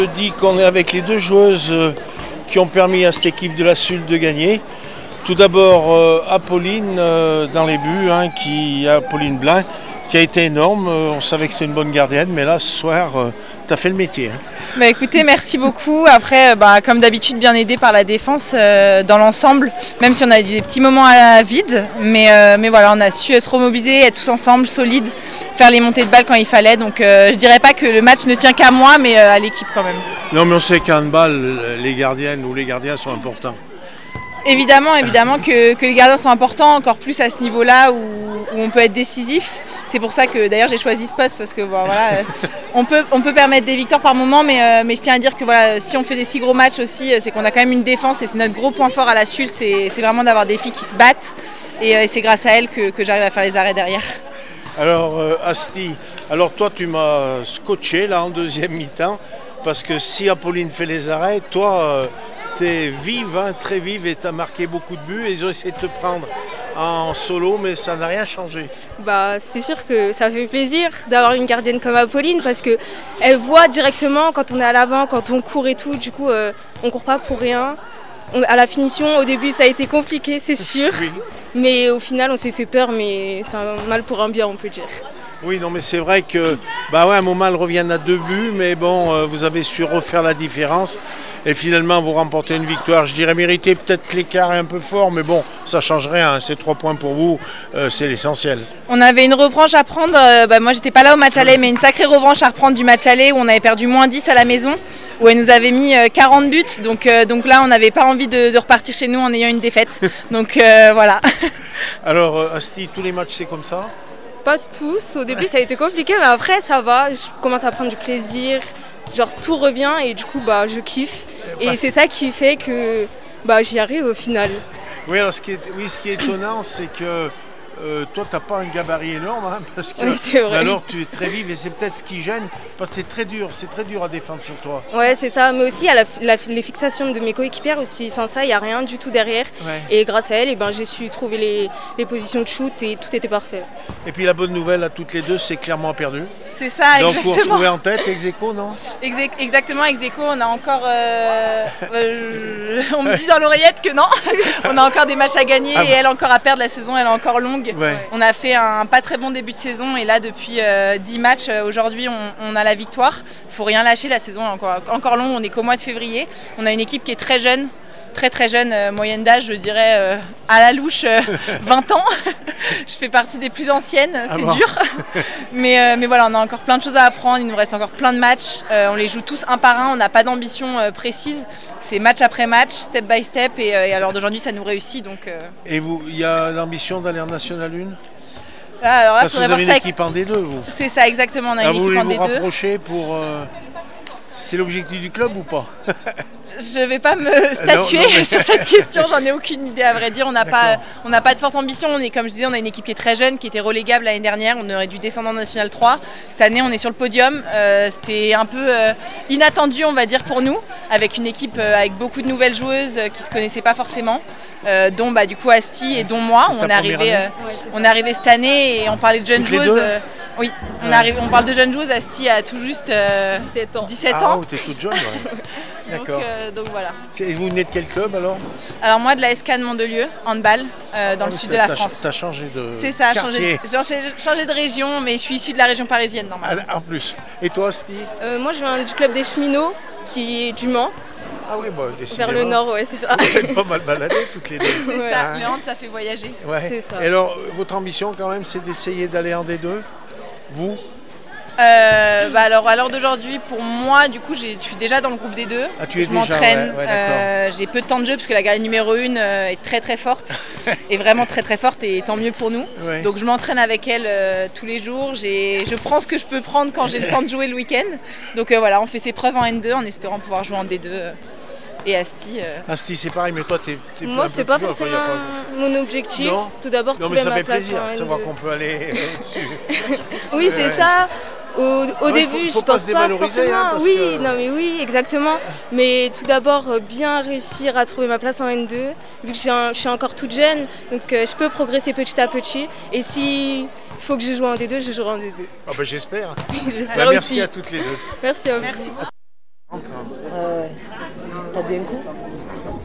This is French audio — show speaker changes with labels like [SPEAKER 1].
[SPEAKER 1] Je dis qu'on est avec les deux joueuses qui ont permis à cette équipe de la SUL de gagner. Tout d'abord Apolline dans les buts, Apolline Blin, qui a été énorme. On savait que c'était une bonne gardienne, mais là ce soir, tu as fait le métier.
[SPEAKER 2] Bah écoutez, merci beaucoup. Après, comme d'habitude, bien aidé par la défense dans l'ensemble, même si on a eu des petits moments à vide. Mais voilà, on a su se remobiliser, être tous ensemble, solides, faire les montées de balles quand il fallait. Donc je dirais pas que le match ne tient qu'à moi, mais à l'équipe quand même.
[SPEAKER 1] Non, mais on sait qu'en handball, les gardiennes ou les gardiens sont importants.
[SPEAKER 2] Évidemment que les gardiens sont importants, encore plus à ce niveau-là où on peut être décisif. C'est pour ça que d'ailleurs j'ai choisi ce poste parce que on peut permettre des victoires par moment, mais je tiens à dire que si on fait des si gros matchs aussi, c'est qu'on a quand même une défense et c'est notre gros point fort à la SUL, c'est vraiment d'avoir des filles qui se battent et c'est grâce à elles que j'arrive à faire les arrêts derrière.
[SPEAKER 1] Alors Asti, toi tu m'as scotché là en deuxième mi-temps parce que si Apolline fait les arrêts, toi t'es vive, très vive et t'as marqué beaucoup de buts et ils ont essayé de te prendre en solo, mais ça n'a rien changé.
[SPEAKER 3] C'est sûr que ça fait plaisir d'avoir une gardienne comme Apolline parce qu'elle voit directement quand on est à l'avant, quand on court et tout, du coup on court pas pour rien. À la finition, au début ça a été compliqué, c'est sûr, oui. Mais au final on s'est fait peur, mais c'est un mal pour un bien, on peut dire.
[SPEAKER 1] Oui, non, mais c'est vrai que, à un moment, elles reviennent à 2 buts, mais bon, vous avez su refaire la différence. Et finalement, vous remportez une victoire, je dirais méritée. Peut-être que l'écart est un peu fort, mais bon, ça ne change rien. C'est 3 points pour vous, c'est l'essentiel.
[SPEAKER 2] On avait une revanche à prendre. Moi, j'étais pas là au match aller, mais une sacrée revanche à reprendre du match aller où on avait perdu -10 à la maison, où elle nous avait mis 40 buts. Donc là, on n'avait pas envie de repartir chez nous en ayant une défaite. Donc voilà.
[SPEAKER 1] Alors, Asti, tous les matchs, c'est comme ça ?
[SPEAKER 3] Pas tous, au début ça a été compliqué, mais après ça va, je commence à prendre du plaisir, tout revient et du coup je kiffe. Et c'est ça qui fait que j'y arrive au final.
[SPEAKER 1] Oui, alors ce qui est étonnant, c'est que toi t'as pas un gabarit énorme, parce que
[SPEAKER 3] oui, c'est vrai.
[SPEAKER 1] Alors tu es très vive et c'est peut-être ce qui gêne, parce que c'est très dur à défendre sur toi.
[SPEAKER 3] Ouais, c'est ça, mais aussi il y a les fixations de mes coéquipières aussi, sans ça il n'y a rien du tout derrière. Ouais. Et grâce à elle, j'ai su trouver les positions de shoot et tout était parfait.
[SPEAKER 1] Et puis la bonne nouvelle à toutes les deux, c'est clairement perdu.
[SPEAKER 2] C'est ça,
[SPEAKER 1] donc
[SPEAKER 2] exactement.
[SPEAKER 1] Donc vous retrouvez en tête, ex-aequo, non ?
[SPEAKER 2] Exactement, ex-aequo, on a encore... on me dit dans l'oreillette que non, on a encore des matchs à gagner et elle encore à perdre, la saison elle est encore longue. Ouais. On a fait un pas très bon début de saison et là depuis 10 matchs, aujourd'hui on a la victoire. Il ne faut rien lâcher, la saison est encore longue, on est qu'au mois de février. On a une équipe qui est très jeune, très jeune, moyenne d'âge je dirais à la louche 20 ans. Je fais partie des plus anciennes, c'est dur. mais voilà, on a encore plein de choses à apprendre, il nous reste encore plein de matchs. On les joue tous un par un, on n'a pas d'ambition précise. C'est match après match, step by step et alors d'aujourd'hui ça nous réussit. Donc,
[SPEAKER 1] Et vous, il y a l'ambition d'aller en National 1 ?
[SPEAKER 2] Alors là,
[SPEAKER 1] parce que vous avez une équipe en D2, vous.
[SPEAKER 2] C'est ça, exactement, on a une équipe en D2.
[SPEAKER 1] Vous rapprocher pour... C'est l'objectif du club ou pas ?
[SPEAKER 2] Je ne vais pas me statuer sur cette question, j'en ai aucune idée à vrai dire. On n'a pas de forte ambition. Comme je disais, on a une équipe qui est très jeune, qui était relégable l'année dernière. On aurait dû descendre en National 3. Cette année, on est sur le podium. C'était un peu inattendu, on va dire, pour nous, avec une équipe avec beaucoup de nouvelles joueuses qui ne se connaissaient pas forcément, dont du coup Asti et dont moi. On est arrivé cette année et on parlait de jeunes joueuses. Oui, on parle de jeunes joueuses. Asti a tout juste 17 ans.
[SPEAKER 1] Ah, t'es toute jeune, ouais. D'accord.
[SPEAKER 2] Donc voilà.
[SPEAKER 1] Et vous venez de quel club alors ?
[SPEAKER 2] Alors moi de la SK de Mandelieu, handball, dans le sud de la France.
[SPEAKER 1] T'as changé de
[SPEAKER 2] C'est ça,
[SPEAKER 1] quartier.
[SPEAKER 2] J'ai changé de région, mais je suis issue de la région parisienne normalement.
[SPEAKER 1] En plus. Et toi, Asti ?
[SPEAKER 3] Moi je viens du club des cheminots, qui est du Mans.
[SPEAKER 1] Ah oui,
[SPEAKER 3] vers le nord, ouais, c'est ça.
[SPEAKER 1] Vous êtes pas mal baladés toutes les deux.
[SPEAKER 2] C'est ça, le hand ça fait voyager.
[SPEAKER 1] Ouais.
[SPEAKER 3] C'est ça.
[SPEAKER 1] Et alors, votre ambition quand même, c'est d'essayer d'aller en D2 ? Vous ?
[SPEAKER 2] Alors à l'heure d'aujourd'hui, pour moi, du coup, je suis déjà dans le groupe des deux.
[SPEAKER 1] Ah, tu es
[SPEAKER 2] je m'entraîne.
[SPEAKER 1] Ouais,
[SPEAKER 2] j'ai peu de temps de jeu parce que la gardienne numéro 1 est très forte, et vraiment très forte, et tant mieux pour nous. Ouais. Donc je m'entraîne avec elle tous les jours. Je prends ce que je peux prendre quand j'ai le temps de jouer le week-end. Donc voilà, on fait ses preuves en N2 en espérant pouvoir jouer en D2. Et Asti.
[SPEAKER 1] Asti, c'est pareil, mais toi, t'es
[SPEAKER 3] moi, c'est pas forcément mon objectif.
[SPEAKER 1] Non.
[SPEAKER 3] Tout d'abord,
[SPEAKER 1] non, mais ça fait plaisir de savoir qu'on peut aller dessus.
[SPEAKER 3] Oui, c'est ça. Au début,
[SPEAKER 1] faut pas se dévaloriser.
[SPEAKER 3] Parce que... non mais oui, exactement. Mais tout d'abord, bien réussir à trouver ma place en N2, vu que je suis encore toute jeune, donc je peux progresser petit à petit. Et si faut que je joue en D2, je jouerai en D2.
[SPEAKER 1] J'espère.
[SPEAKER 3] J'espère
[SPEAKER 1] merci
[SPEAKER 3] aussi.
[SPEAKER 1] à toutes les deux.
[SPEAKER 3] Merci à vous.
[SPEAKER 2] Merci.
[SPEAKER 4] Ouais. T'as bu un coup?